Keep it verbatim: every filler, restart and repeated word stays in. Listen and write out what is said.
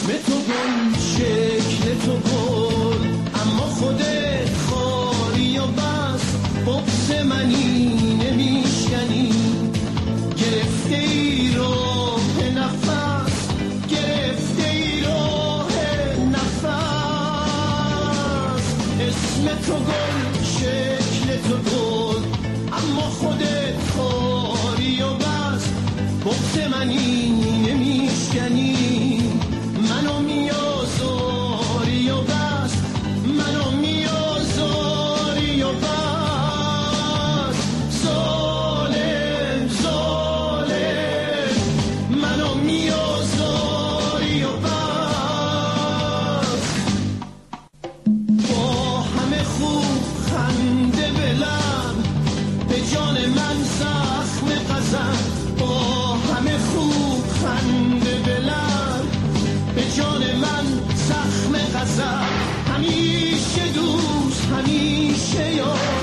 تو گل شکل تو گل، اما خودت خاری و بس بغض منی نمیشکنی. گرفته ای راه نفس، گرفته ای راه نفس. اسم تو گل شکل تو گل، اما خودت خاری و بس بغض منی نمیشکنی. منو میازاری و بس، منو میازاری و بس. ظالم ظالم منو میازاری و بس. با همه خوب خنده بلم، به جان من زخم غضب. با همه خوب خنده بلم، به جان من زخم غضب. همیشه دوست همیشه یار،